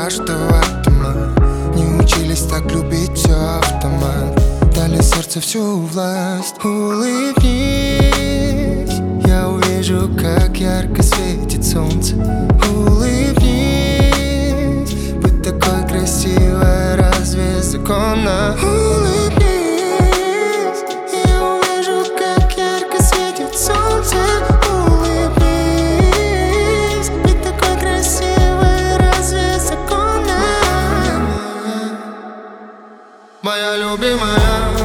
пока что в этом мы не учились так любить, все автомат. Дали сердцу всю власть. Улыбнись, я увижу, как ярко светит солнце. Улыбнись, быть такой красивой, разве законно? Улыбнись, я увижу, как ярко светит солнце. Улыбнись, быть такой красивой, разве законно? Моя любимая.